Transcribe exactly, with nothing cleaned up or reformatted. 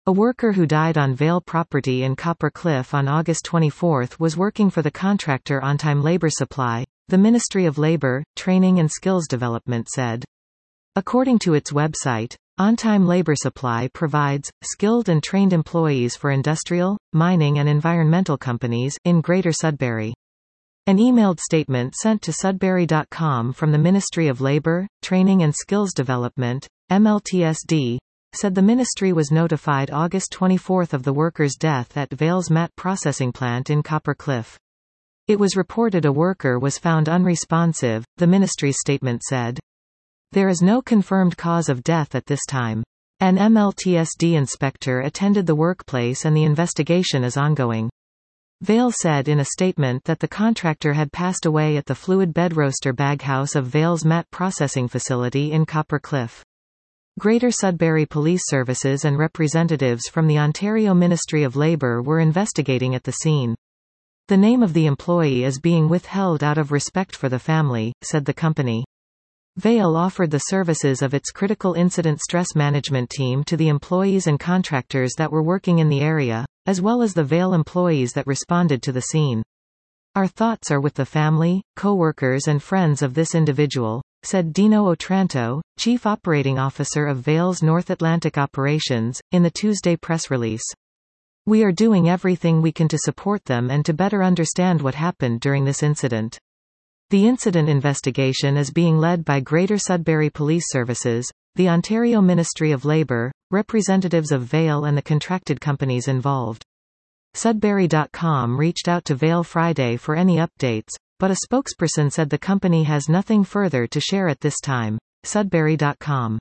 A worker who died on Vale property in Copper Cliff on August twenty-fourth was working for the contractor OnTime Labor Supply, the Ministry of Labor, Training and Skills Development said. According to its website, OnTime Labor Supply provides skilled and trained employees for industrial, mining and environmental companies in Greater Sudbury. An emailed statement sent to Sudbury dot com from the Ministry of Labor, Training and Skills Development, M L T S D, said the ministry was notified August twenty-fourth of the worker's death at Vale's mat processing plant in Copper Cliff. It was reported a worker was found unresponsive, the ministry's statement said. There is no confirmed cause of death at this time. An M L T S D inspector attended the workplace and the investigation is ongoing. Vale said in a statement that the contractor had passed away at the fluid bed roaster baghouse of Vale's mat processing facility in Copper Cliff. Greater Sudbury Police Services and representatives from the Ontario Ministry of Labour were investigating at the scene. The name of the employee is being withheld out of respect for the family, said the company. Vale offered the services of its Critical Incident Stress Management team to the employees and contractors that were working in the area, as well as the Vale employees that responded to the scene. Our thoughts are with the family, co-workers and friends of this individual, said Dino Otranto, Chief Operating Officer of Vale's North Atlantic Operations, in the Tuesday press release. We are doing everything we can to support them and to better understand what happened during this incident. The incident investigation is being led by Greater Sudbury Police Services, the Ontario Ministry of Labour, representatives of Vale and the contracted companies involved. Sudbury dot com reached out to Vale Friday for any updates, but a spokesperson said the company has nothing further to share at this time. Sudbury dot com